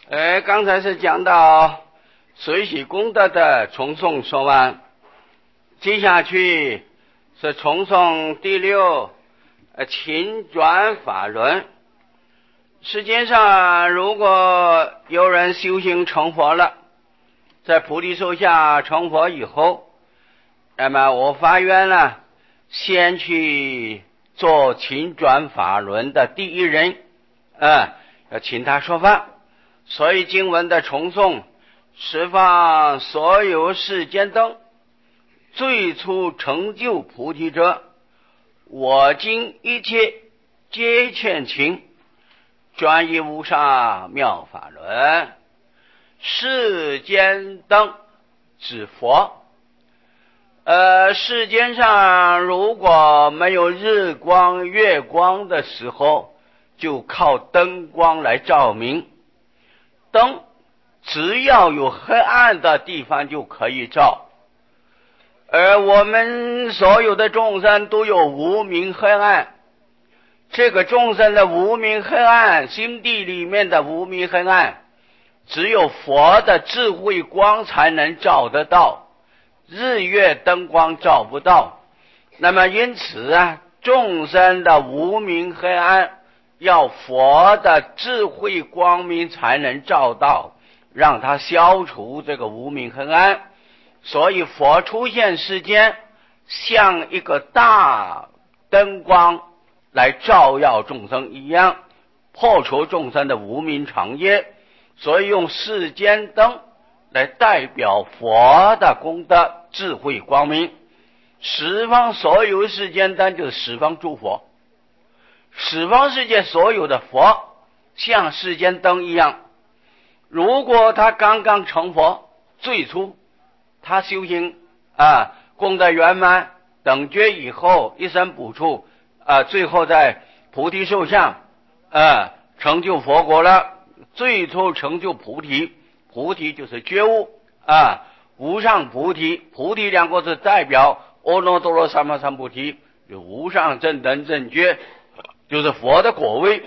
刚才是讲到随喜功德的重诵说完，接下去是重诵第六勤转法轮。世界上如果有人修行成佛了，在菩提树下成佛以后，那么我发愿了，先去做勤转法轮的第一人，要请他说法。所以经文的重诵，十方所有世间灯，最初成就菩提者，我今一切皆劝请，转移无上妙法轮。世间灯指佛。世间上如果没有日光月光的时候，就靠灯光来照明。灯只要有黑暗的地方就可以照，而我们所有的众生都有无明黑暗，这个众生的无明黑暗，心地里面的无明黑暗，只有佛的智慧光才能照得到，日月灯光照不到。那么因此众生的无明黑暗要佛的智慧光明才能照到，让它消除这个无明黑暗。所以佛出现世间，像一个大灯光来照耀众生一样，破除众生的无明长业。所以用世间灯来代表佛的功德智慧光明。十方所有世间灯就是十方诸佛，十方世界所有的佛像世间灯一样。如果他刚刚成佛，最初他修行功德圆满等觉以后，一生补处最后在菩提树上成就佛国了，最初成就菩提。菩提就是觉悟无上菩提。菩提两个字代表阿耨多罗三藐三菩提，有无上正等正觉，就是佛的果位。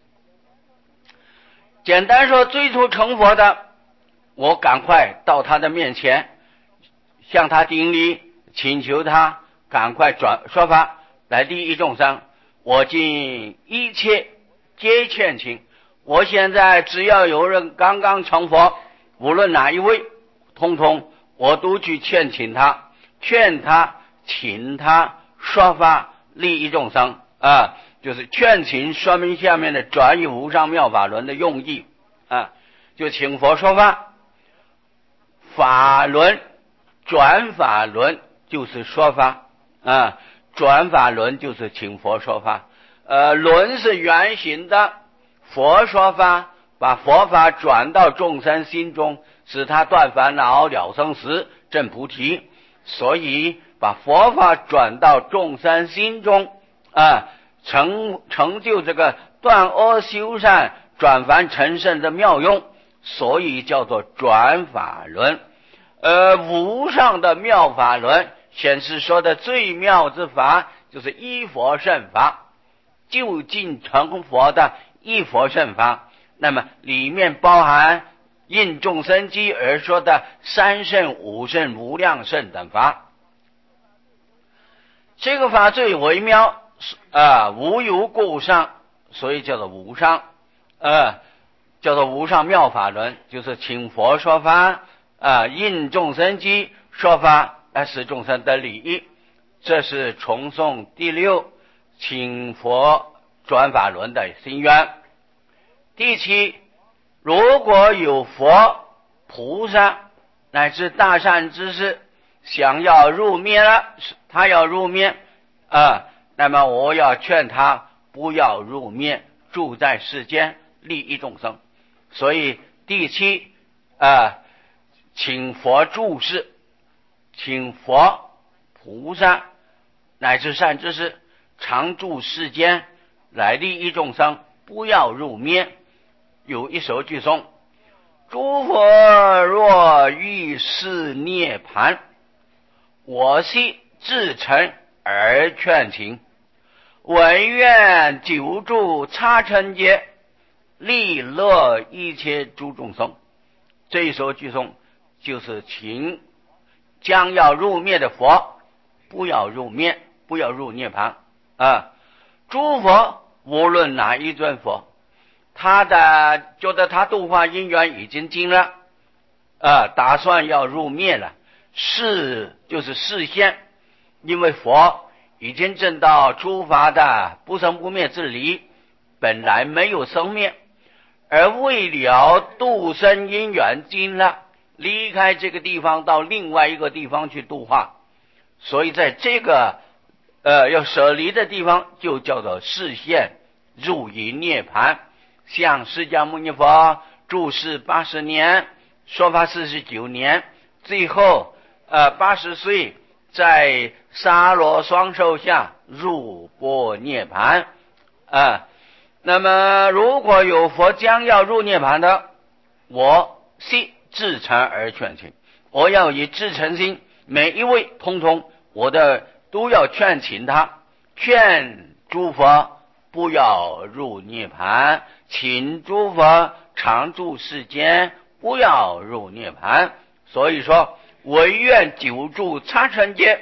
简单说，最初成佛的，我赶快到他的面前，向他顶礼，请求他赶快说法来利益众生。我今一切皆劝请，我现在只要有人刚刚成佛，无论哪一位，通通我都去劝请他，劝他请他说法利益众生就是劝请说明下面的转移无上妙法轮的用意就请佛说法。法轮转法轮就是说法转法轮就是请佛说法。轮是圆形的，佛说法把佛法转到众生心中，使他断烦恼了生死证菩提。所以把佛法转到众生心中成就这个断恶修善转凡成圣的妙用，所以叫做转法轮。无上的妙法轮显示说的最妙之法就是一佛圣法，究竟成佛的一佛圣法。那么里面包含应众生机而说的三圣五圣无量圣等法。这个法最微妙无有过上，所以叫做无上叫做无上妙法轮，就是请佛说法应众生机说法来使众生得利益。这是重诵第六请佛转法轮的心愿。第七，如果有佛菩萨乃至大善知识想要入灭了，他要入灭那么我要劝他不要入灭，住在世间利益众生。所以第七请佛住世，请佛菩萨乃至善知识常住世间来利益众生，不要入灭。有一首句诵：诸佛若欲示涅盘，我悉至诚而劝请，唯愿久住刹尘劫， 利乐一切诸众生。这一首句颂就是请将要入灭的佛不要入灭，不要入涅槃啊。诸佛无论哪一尊佛，他觉得他度化因缘已经尽了打算要入灭了，就是示现，因为佛已经证到诸法的不生不灭之理，本来没有生灭，而为了度生因缘尽了，离开这个地方到另外一个地方去度化，所以在这个要舍离的地方就叫做示现入隐涅槃。像释迦牟尼佛住世80年，说法49年，最后80岁在沙罗双手下入般涅槃那么如果有佛将要入涅槃的，我悉至诚而劝请，我要以至诚心，每一位通通我都要劝请他，劝诸佛不要入涅槃，请诸佛常住世间，不要入涅槃。所以说唯愿久住刹尘界，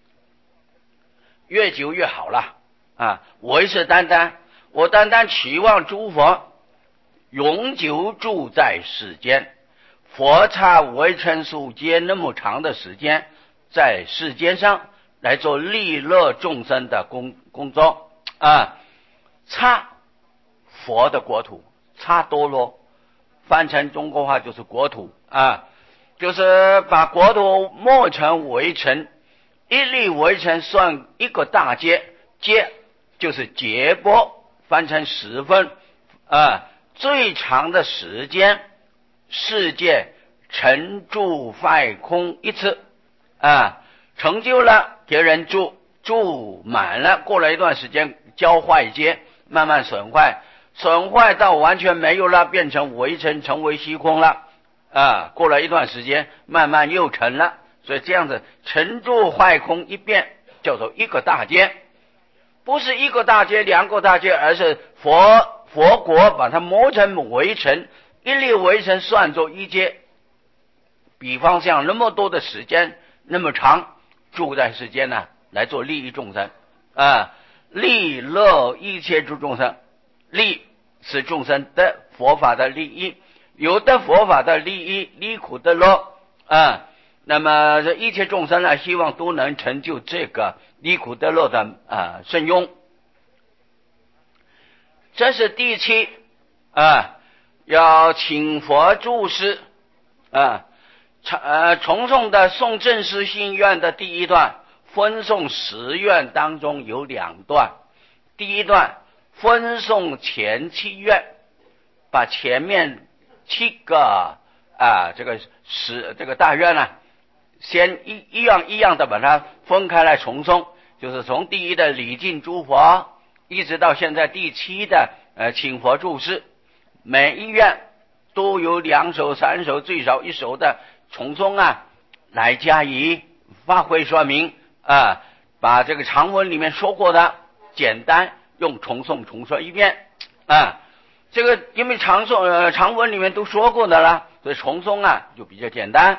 越久越好了我单单期望诸佛永久住在世间，佛刹微尘数劫那么长的时间在世间上来做利乐众生的工作刹佛的国土，刹多罗翻成中国话就是国土就是把国土磨成围城，一粒围城算一个大街，街就是劫波，翻成10分最长的时间世界成住坏空一次成就了给人住满了，过了一段时间交坏街，慢慢损坏到完全没有了，变成围城，成为虚空了过了一段时间慢慢又成了，所以这样子成住坏空一变叫做一个大街，不是一个大街2个大街，而是佛国把它磨成围城，一粒围城算作一街。比方像那么多的时间那么长住在世间来做利益众生利乐一切诸众生，利是众生的佛法的利益，有的佛法的利益离苦得乐那么这一切众生希望都能成就这个离苦得乐的圣用。这是第7要请佛住世重诵的诵正师心愿的第1段，分诵10愿当中有2段。第1段分诵前7愿，把前面7个这个大愿先一样的把它分开来重诵，就是从第1的礼敬诸佛，一直到现在第7的请佛住世，每一愿都有2首3首最少1首的重诵来加以发挥说明把这个长文里面说过的简单用重说一遍这个因为长文里面都说过的了，所以重诵就比较简单。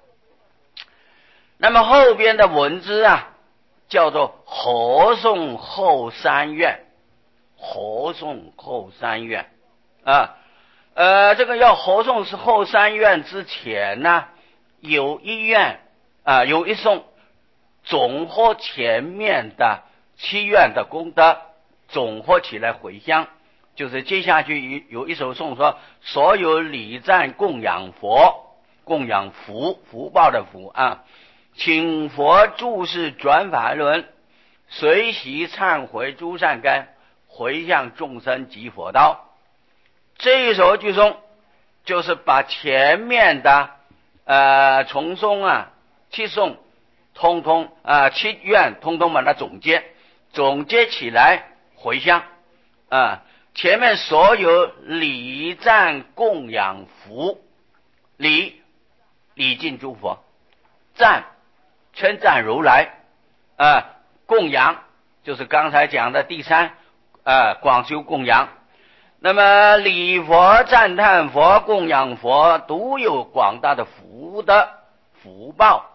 那么后边的文字叫做合诵后3愿，合诵后3愿这个要合诵是后3愿之前有一愿有一颂总合前面的7愿的功德，总合起来回向，就是接下去有一首颂说所有礼赞供养佛，供养福报的福请佛住世转法轮，随喜忏悔诸善根，回向众生及佛道。这一首句颂就是把前面的重诵7颂通通7愿通通把它总结起来回向前面所有礼赞供养福，礼敬诸佛，赞称赞如来供养就是刚才讲的第3广修供养。 那么礼佛、赞叹佛、供养佛都有广大的福德福报。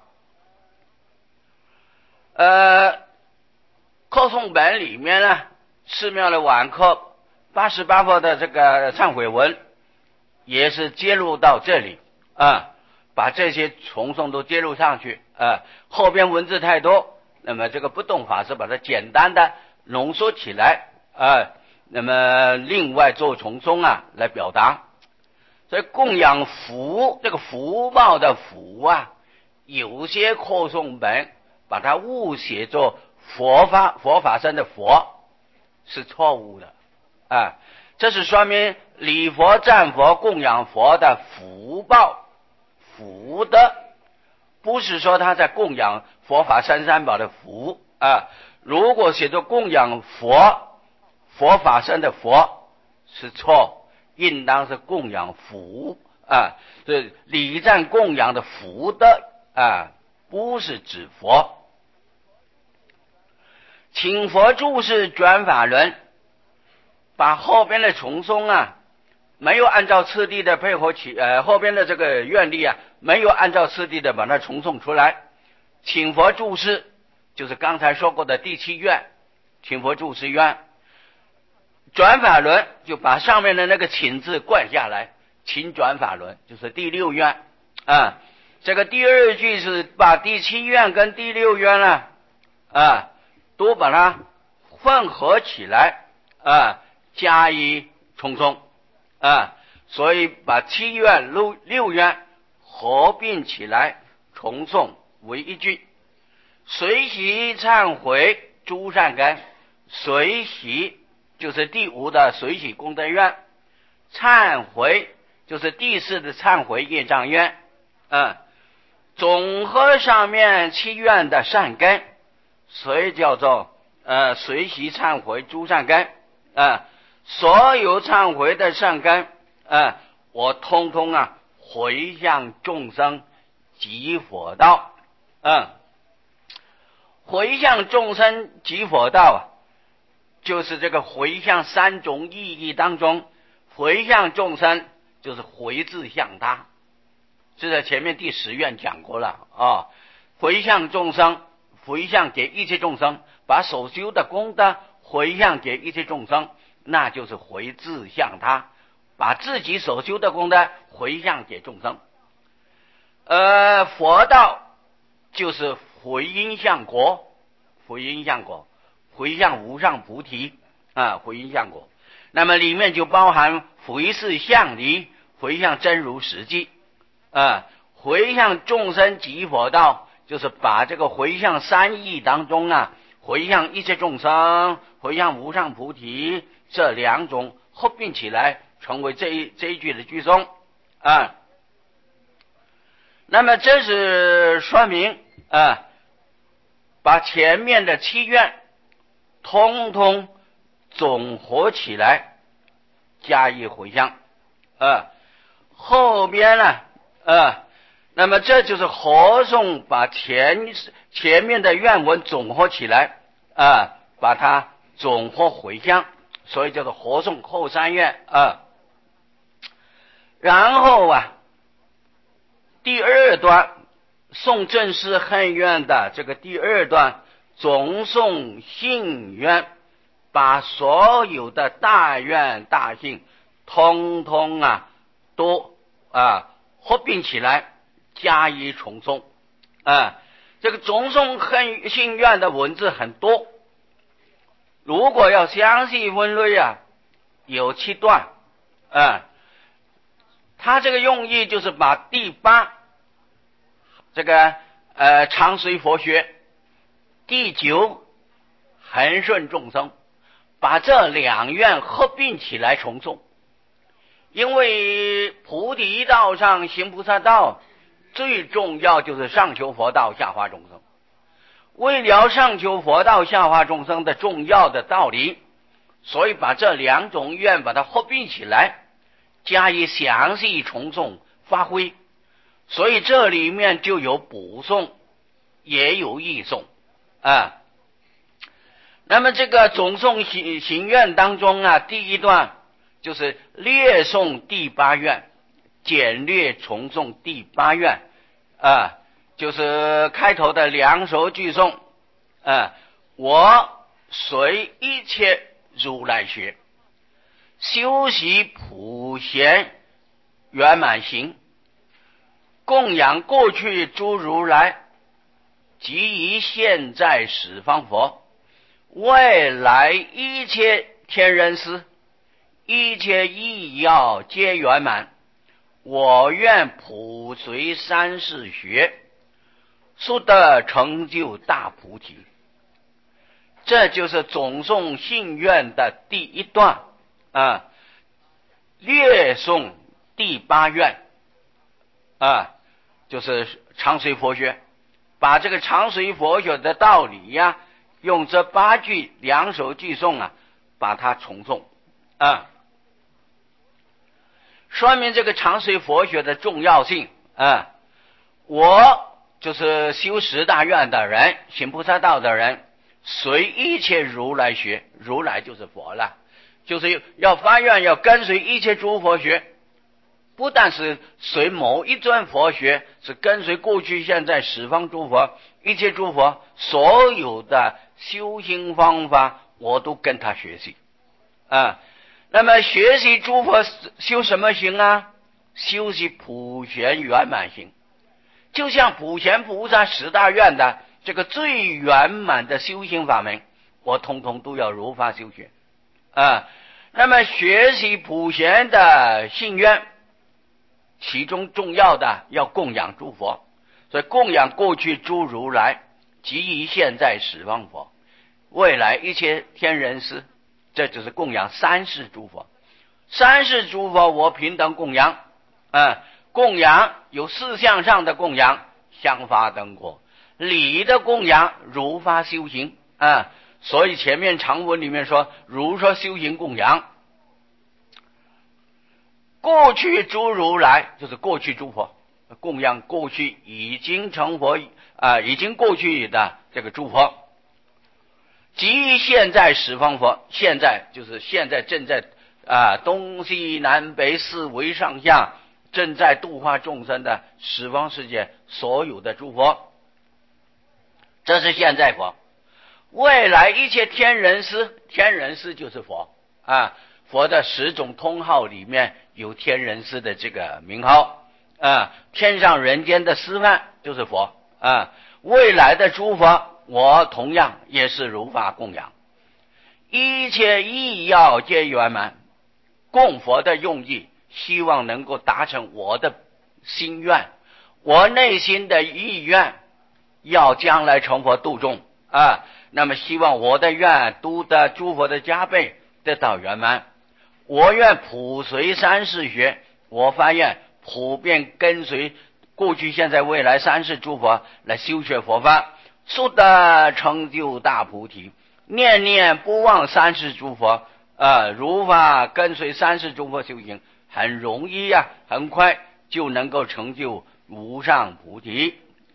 课诵本里面呢，寺庙的晚课88佛的这个忏悔文也是揭露到这里把这些重诵都揭露上去后边文字太多，那么这个不动法师把它简单的浓缩起来那么另外做重诵来表达。所以供养福，这个福报的福有些课诵本把它误写作佛法身的佛，是错误的这是说明礼佛、赞佛、供养佛的福报福德，不是说他在供养佛法三三宝的福如果写作供养佛法身的佛是错，应当是供养福这礼赞供养的福德不是指佛。请佛注释转法轮，把后边的重诵没有按照次第的配合起后边的这个愿力没有按照次第的把它重诵出来。请佛注释就是刚才说过的第7愿，请佛注释愿。转法轮就把上面的那个请字灌下来，请转法轮就是第6愿这个第2句是把第7愿跟第6愿都把它混合起来加以重诵所以把7愿6愿合并起来重诵为一句。随喜忏悔诸善根，随喜就是第5的随喜功德愿，忏悔就是第4的忏悔业障愿总和上面7愿的善根，所以叫做随喜忏悔诸善根所有忏悔的善根我通通回向众生极佛道回向众生极佛道就是这个回向3种意义当中，回向众生就是回自向他，这在前面第10愿讲过了回向众生，回向给一切众生，把所修的功德回向给一切众生，那就是回自向他，把自己所修的功德回向给众生。佛道就是回因向果，回因向果，回向无上菩提回因向果。那么里面就包含回视向离，回向真如实际回向众生极佛道，就是把这个回向3义当中回向一切众生，回向无上菩提，这2种合并起来成为这一句的句诵那么这是说明把前面的7愿通通总合起来加以回向后边那么这就是合诵，把前面的愿文总合起来把它总合回向，所以叫做合诵后3愿然后第2段诵正式恨愿的这个第2段总诵信愿，把所有的大愿大信通通都合并起来加以重诵这个总诵恨信愿的文字很多，如果要详细分类有7段他这个用意就是把第8这个常随佛学，第9恒顺众生，把这2愿合并起来重诵。因为菩提道上行菩萨道最重要就是上求佛道下化众生，为了上求佛道下化众生的重要的道理，所以把这2种愿把它合并起来加以详细重诵发挥，所以这里面就有补诵也有译诵那么这个总诵行愿当中第1段就是略诵第8愿，简略重诵第8愿就是开头的2首句诵我随一切如来学，修习普贤圆满行，供养过去诸如来，即以现在十方佛，未来一切天人师，一切意要皆圆满，我愿普随三世学，速得成就大菩提。这就是总诵信愿的第一段略诵第8愿就是长随佛学，把这个长随佛学的道理用这8句2首句诵把它重诵说明这个长随佛学的重要性我就是修10大愿的人，行菩萨道的人，随一切如来学，如来就是佛了，就是要发愿要跟随一切诸佛学，不但是随某一尊佛学，是跟随过去现在十方诸佛，一切诸佛所有的修行方法我都跟他学习那么学习诸佛修什么行修习普贤圆满行，就像普贤菩萨10大愿的这个最圆满的修行法门，我统统都要如法修学那么学习普贤的信愿，其中重要的要供养诸佛，所以供养过去诸如来，即以现在十方佛，未来一切天人师，这就是供养三世诸佛。三世诸佛我平等供养供养有4项上的供养，香花灯火，礼的供养如法修行所以前面长文里面说如说修行供养。过去诸如来就是过去诸佛，供养过去已经成佛已经过去的这个诸佛，即现在十方佛，现在就是现在正在东西南北四维上下正在度化众生的十方世界所有的诸佛，这是现在佛。未来一切天人师，天人师就是佛佛的10种通号里面有天人师的这个名号天上人间的师范就是佛未来的诸佛我同样也是如法供养，一切意要皆圆满，供佛的用意希望能够达成我的心愿，我内心的意愿要将来成佛度众那么希望我的愿都得诸佛的加倍得到圆满，我愿普随三世学，我发愿普遍跟随过去现在未来三世诸佛来修学佛法，速得成就大菩提，念念不忘三世诸佛如法跟随三世诸佛修行，很容易很快就能够成就无上菩提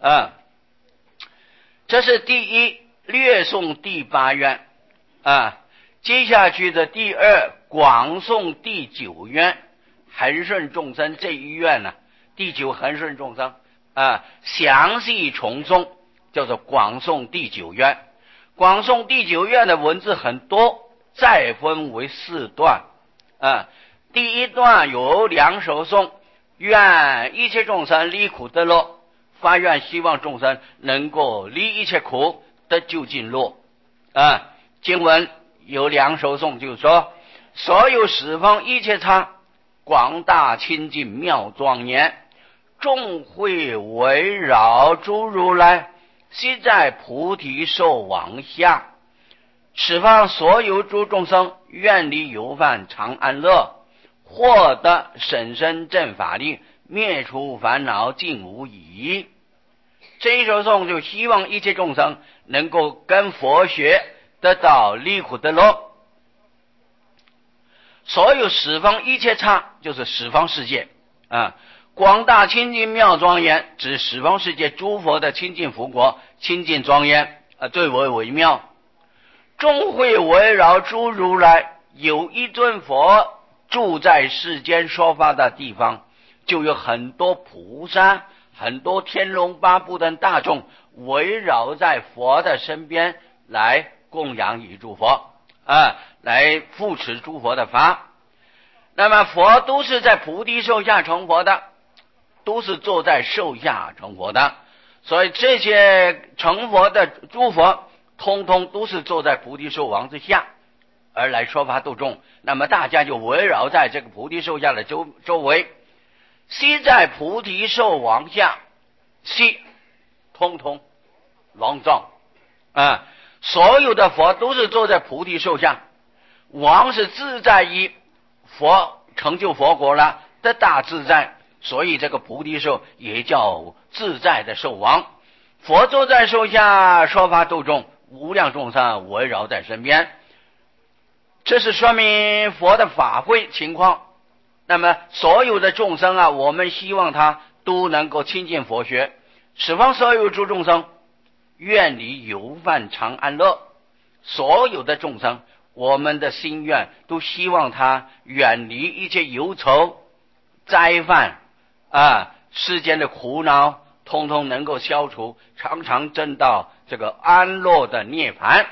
这是第一略诵第8愿接下去的第2广诵第9愿，恒顺众生这一愿第9恒顺众生详细重诵叫做广诵第9愿。广诵第9愿的文字很多，再分为4段第一段有2首颂，愿一切众生离苦得乐，发愿希望众生能够离一切苦得究竟乐经文有2首颂，就是说所有十方一切刹，广大清净妙庄严，众会围绕诸如来，悉在菩提受王下，此方所有诸众生愿离忧患常安乐，获得甚深正法力，灭除烦恼尽无疑。这一首颂就希望一切众生能够跟佛学得到离苦得乐。所有十方一切刹就是十方世界广大清净妙庄严指十方世界诸佛的清净福国，清净庄严最为微妙。众会围绕诸如来，有一尊佛住在世间说法的地方，就有很多菩萨，很多天龙八部的大众围绕在佛的身边来供养与诸佛来扶持诸佛的法。那么佛都是在菩提树下成佛的，都是坐在树下成佛的，所以这些成佛的诸佛通通都是坐在菩提树王之下而来说法度众。那么大家就围绕在这个菩提树下的周围，悉在菩提树王下，悉通通隆重所有的佛都是坐在菩提树下，王是自在于佛成就佛国了的大自在，所以这个菩提树也叫自在的树王。佛坐在树下说法度众，无量众生围绕在身边，这是说明佛的法会情况。那么所有的众生我们希望他都能够亲近佛学，十方所有诸众生愿离有犯常安乐。所有的众生，我们的心愿都希望他远离一切忧愁灾犯世间的苦恼通通能够消除，常常证到这个安乐的涅槃。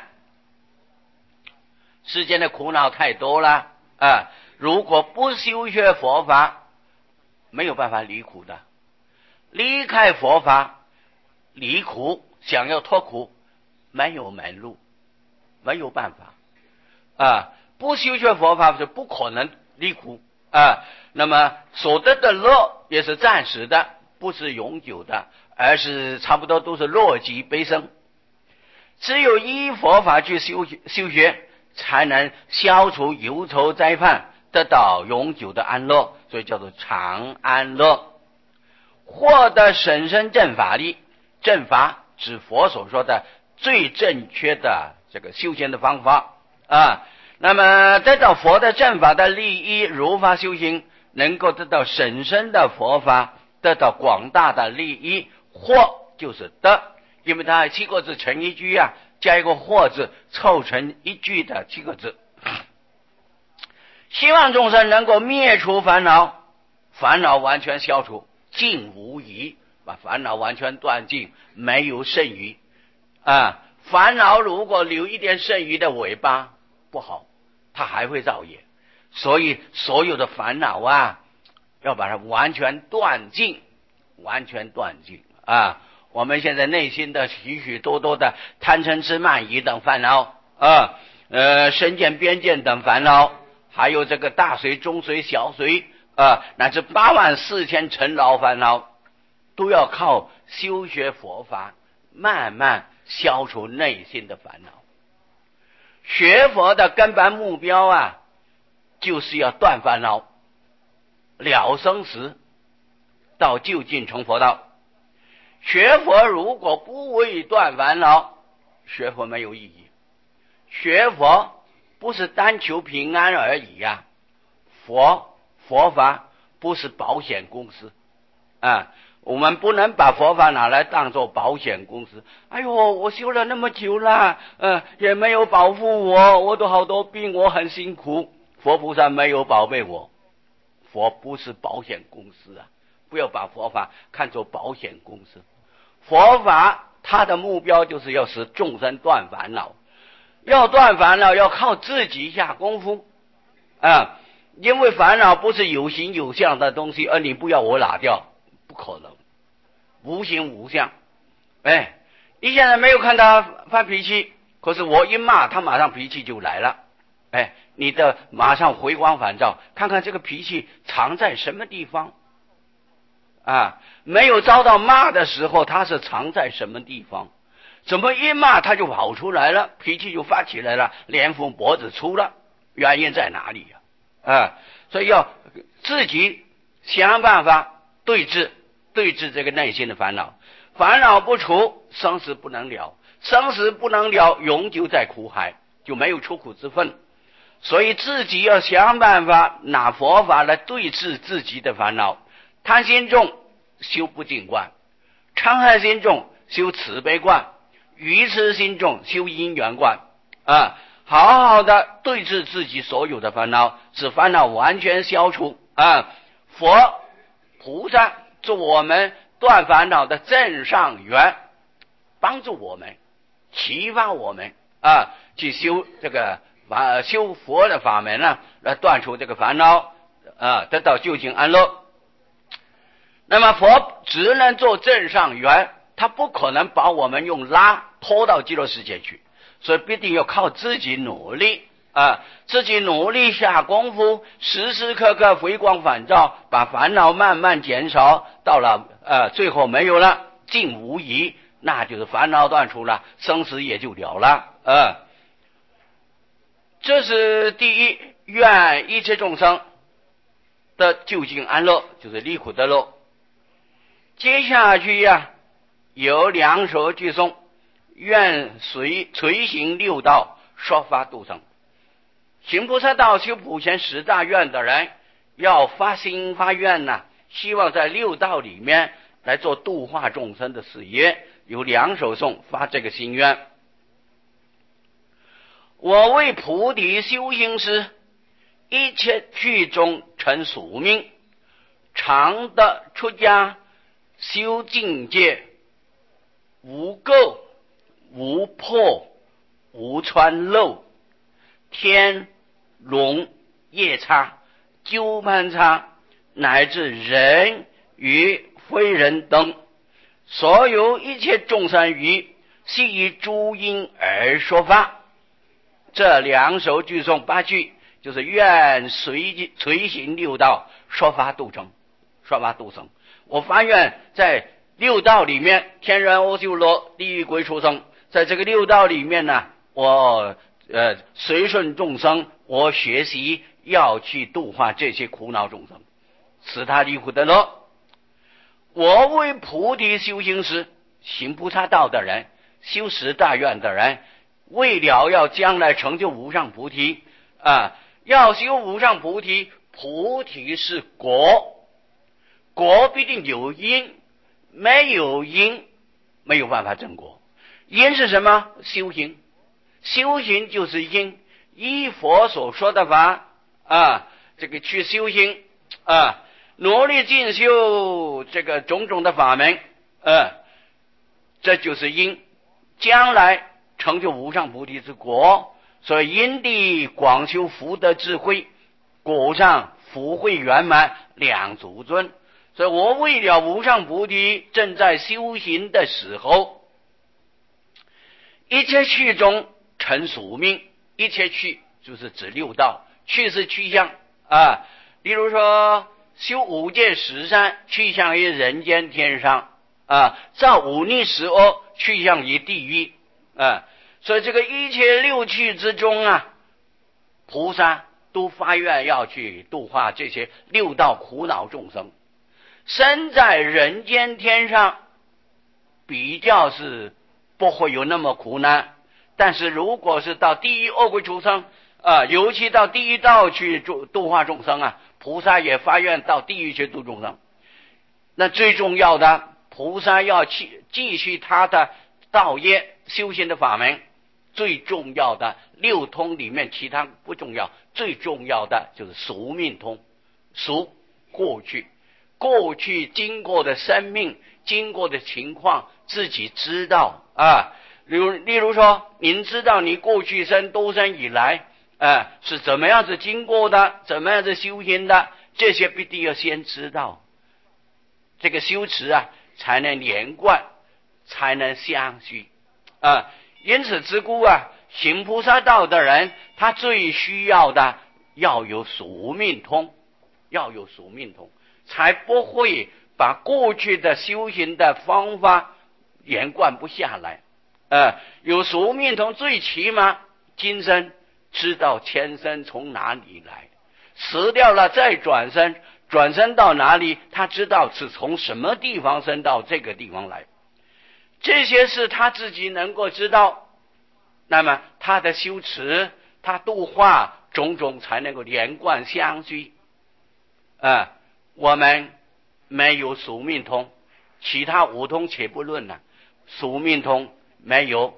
世间的苦恼太多了如果不修学佛法，没有办法离苦的。离开佛法离苦，想要脱苦，没有门路，没有办法不修学佛法是不可能离苦那么所得的乐也是暂时的，不是永久的，而是差不多都是乐极悲生。只有依佛法去修学，才能消除忧愁灾患，得到永久的安乐，所以叫做常安乐。获得甚深正法力，正法指佛所说的最正确的这个修行的方法那么得到佛的正法的利益，如法修行，能够得到甚深的佛法，得到广大的利益。获就是得，因为它7个字成一句加一个获字，凑成一句的7个字。希望众生能够灭除烦恼，烦恼完全消除，尽无疑，把烦恼完全断尽，没有剩余烦恼如果留一点剩余的尾巴不好，它还会造业。所以所有的烦恼要把它完全断尽，完全断尽我们现在内心的许许多多的贪嗔痴慢疑等烦恼身见边见等烦恼，还有这个大随中随小随乃至84000尘劳烦恼，都要靠修学佛法慢慢消除内心的烦恼。学佛的根本目标就是要断烦恼，了生死，到究竟成佛道。学佛如果不为断烦恼，学佛没有意义。学佛不是单求平安而已佛法不是保险公司我们不能把佛法拿来当作保险公司。哎呦，我修了那么久了也没有保护我都好多病，我很辛苦。佛菩萨没有宝贝我，佛不是保险公司不要把佛法看作保险公司。佛法它的目标就是要使众生断烦恼，要断烦恼要靠自己下功夫因为烦恼不是有形有相的东西，而你不要我拿掉，不可能，无形无相你现在没有看他发脾气，可是我一骂他马上脾气就来了你的马上回光返照，看看这个脾气藏在什么地方没有遭到骂的时候他是藏在什么地方，怎么一骂他就跑出来了，脾气就发起来了，脸红脖子粗了，原因在哪里所以要自己想办法对治这个内心的烦恼。烦恼不除，生死不能了，生死不能了，永久在苦海，就没有出苦之分。所以自己要想办法拿佛法来对治自己的烦恼。贪心重修不净观，嗔恨心重修慈悲观，愚痴心重修因缘观好好的对治自己所有的烦恼，使烦恼完全消除啊！佛菩萨做我们断烦恼的正上缘，帮助我们，启发我们啊，去修这个修佛的法门呢，来断除这个烦恼啊，得到究竟安乐。那么佛只能做正上缘，他不可能把我们用拉拖到极乐世界去，所以必定要靠自己努力啊，自己努力下功夫，时时刻刻回光返照，把烦恼慢慢减少，到了最后没有了，尽无疑，那就是烦恼断除了，生死也就了了这是第一，愿一切众生的究竟安乐，就是离苦得乐。接下去有两首句颂，愿随行六道，说法度生。行菩萨道、修普贤十大愿的人，要发心发愿希望在六道里面来做度化众生的事业。有两首颂发这个心愿。我为菩提修行时，一切趣中成宿命，常得出家修境界，无垢无破无穿漏，天龙夜叉鸠盘叉，乃至人与非人等，所有一切众生于悉以诸因而说法。这两首句颂八句，就是愿随行六道，说法度生，说法度生。我发愿在六道里面，天人阿修罗地狱鬼畜生，在这个六道里面我随顺众生，我学习要去度化这些苦恼众生，使他离苦得乐。我为菩提修行时，行菩萨道的人，修十大愿的人，为了要将来成就无上菩提要修无上菩提，菩提是果，果必定有因，没有因没有办法证果。因是什么？修行，修行就是因，依佛所说的法这个去修行努力进修这个种种的法门这就是因，将来成就无上菩提之果。所以因地广修福德智慧，果上福慧圆满，两足尊。所以我为了无上菩提，正在修行的时候，一切趣中成宿命。一切趣就是指六道，趣是去向例如说修五戒十善，去向于人间天上造五逆十恶，去向于地狱所以这个一切六趣之中菩萨都发愿要去度化这些六道苦恼众生。身在人间天上比较是不会有那么苦难，但是如果是到地狱恶鬼畜生尤其到地狱道去度化众生菩萨也发愿到地狱去度众生。那最重要的，菩萨要继续他的道业修行的法门，最重要的六通里面其他不重要，最重要的就是宿命通。宿过去经过的生命，经过的情况自己知道例如说您知道你过去生多生以来是怎么样子经过的，怎么样子修行的，这些必定要先知道，这个修持才能连贯，才能相续因此之故行菩萨道的人，他最需要的要有宿命通，才不会把过去的修行的方法连贯不下来有宿命通，最起码今生知道前生从哪里来，死掉了再转身到哪里，他知道是从什么地方生到这个地方来，这些是他自己能够知道，那么他的修持，他度化种种才能够连贯相续我们没有宿命通，其他五通且不论宿命通没有，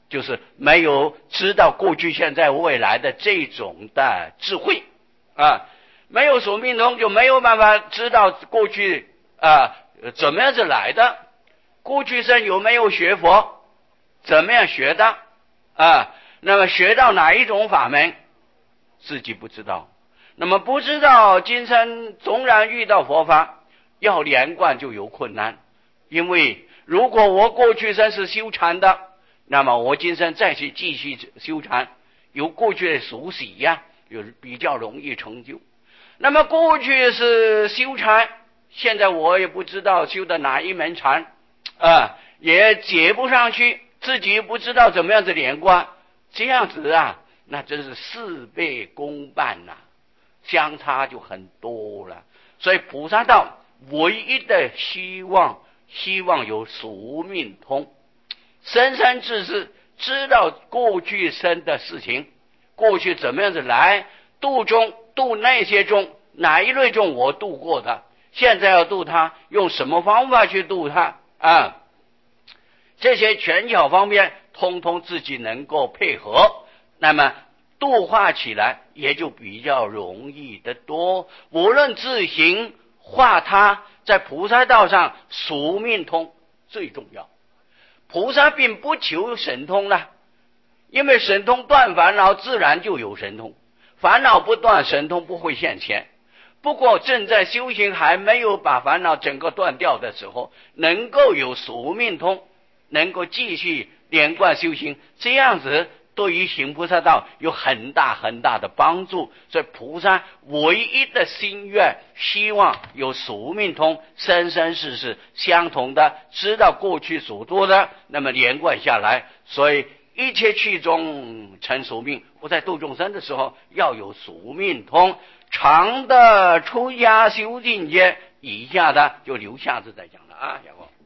就是没有知道过去、现在、未来的这种的智慧啊。没有宿命通，就没有办法知道过去怎么样子来的，过去生有没有学佛，怎么样学的啊？那么学到哪一种法门，自己不知道。那么不知道今生纵然遇到佛法，要连贯就有困难。因为如果我过去生是修禅的，那么我今生再去继续修禅，有过去的熟悉呀，有比较容易成就。那么过去是修禅，现在我也不知道修的哪一门禅也接不上去，自己不知道怎么样子连贯，这样子那真是事倍功半相差就很多了。所以菩萨道唯一的希望有宿命通，生生世世知道过去生的事情，过去怎么样子来度众，度那些众，哪一类众我度过的，现在要度他，用什么方法去度他这些权巧方面通通自己能够配合，那么度化起来也就比较容易得多。无论自行化他，在菩萨道上宿命通最重要。菩萨并不求神通因为神通断烦恼，自然就有神通，烦恼不断，神通不会现前。不过正在修行还没有把烦恼整个断掉的时候，能够有宿命通，能够继续连贯修行，这样子对于行菩萨道有很大很大的帮助。所以菩萨唯一的心愿，希望有宿命通，生生世世相同的知道过去所做的，那么连贯下来。所以一切去中成宿命，我在度众生的时候要有宿命通。长的出家修境界，以下的就留下次再讲了小光。